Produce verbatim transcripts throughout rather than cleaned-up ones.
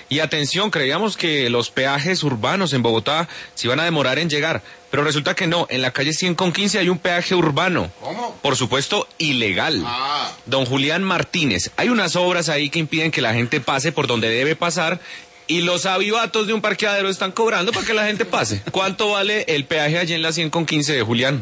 Y atención, creíamos que los peajes urbanos en Bogotá se iban a demorar en llegar, pero resulta que no. En la calle cien con quince hay un peaje urbano. ¿Cómo? Por supuesto, ilegal. Ah. Don Julián Martínez, hay unas obras ahí que impiden que la gente pase por donde debe pasar y los avivatos de un parqueadero están cobrando para que la gente pase. ¿Cuánto vale el peaje allí en la cien con quince de Julián?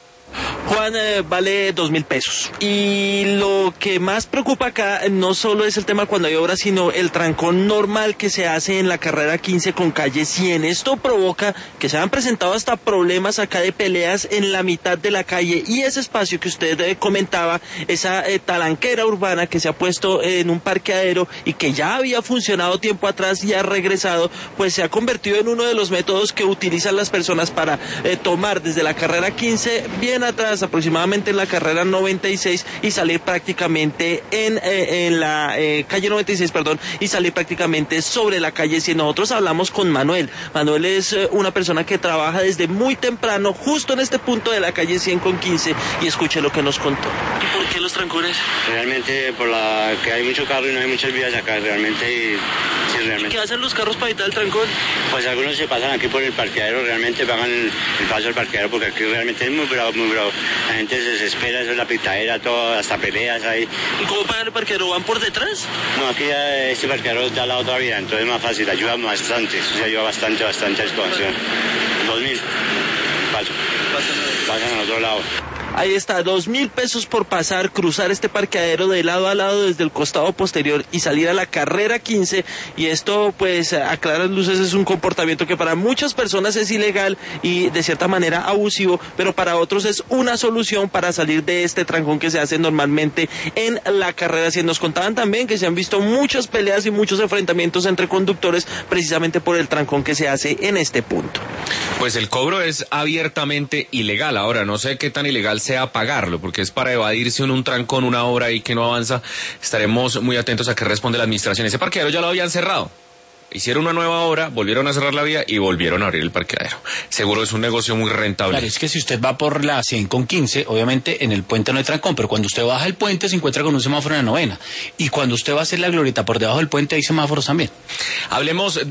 Juan, eh, vale dos mil pesos. Y lo que más preocupa acá no solo es el tema cuando hay obras, sino el trancón normal que se hace en la carrera quince con calle cien. Esto provoca que se han presentado hasta problemas acá de peleas en la mitad de la calle, y ese espacio que usted eh, comentaba, esa eh, talanquera urbana que se ha puesto eh, en un parqueadero y que ya había funcionado tiempo atrás y ha regresado, pues se ha convertido en uno de los métodos que utilizan las personas para eh, tomar desde la carrera quince bien atrás, aproximadamente en la carrera noventa y seis, y salir prácticamente en, eh, en la eh, calle noventa y seis, perdón, y salir prácticamente sobre la calle cien. Nosotros hablamos con Manuel. Manuel es eh, una persona que trabaja desde muy temprano, justo en este punto de la calle cien con quince, y escuche lo que nos contó. ¿Y por qué los trancones? Realmente por la que hay mucho carro y no hay muchas vías acá, realmente, y, sí, realmente. ¿Qué hacen los carros para evitar el trancón? Pues algunos se pasan aquí por el parqueadero, realmente pagan el, el paso del parqueadero, porque aquí realmente es muy bravo, muy bravo. La gente se desespera, eso es la pitadera, todo, hasta peleas ahí. ¿Y cómo pagan el parqueadero? ¿Van por detrás? No, aquí ya este parqueadero da la otra vía, entonces es más fácil, ayuda bastante, eso se ayuda bastante, bastante a expansión. Dos mil, paso, pasan al otro lado. Ahí está, dos mil pesos por pasar, cruzar este parqueadero de lado a lado desde el costado posterior y salir a la carrera quince, y esto pues a claras luces es un comportamiento que para muchas personas es ilegal y de cierta manera abusivo, pero para otros es una solución para salir de este trancón que se hace normalmente en la carrera cien. Nos contaban también que se han visto muchas peleas y muchos enfrentamientos entre conductores precisamente por el trancón que se hace en este punto. Pues el cobro es abiertamente ilegal. Ahora, no sé qué tan ilegal sea pagarlo, porque es para evadirse en un trancón, una obra ahí que no avanza. Estaremos muy atentos a qué responde la administración. Ese parqueadero ya lo habían cerrado. Hicieron una nueva obra, volvieron a cerrar la vía y volvieron a abrir el parqueadero. Seguro es un negocio muy rentable. Claro, es que si usted va por la cien con quince, obviamente en el puente no hay trancón, pero cuando usted baja el puente se encuentra con un semáforo en la novena. Y cuando usted va a hacer la glorieta por debajo del puente hay semáforos también. Hablemos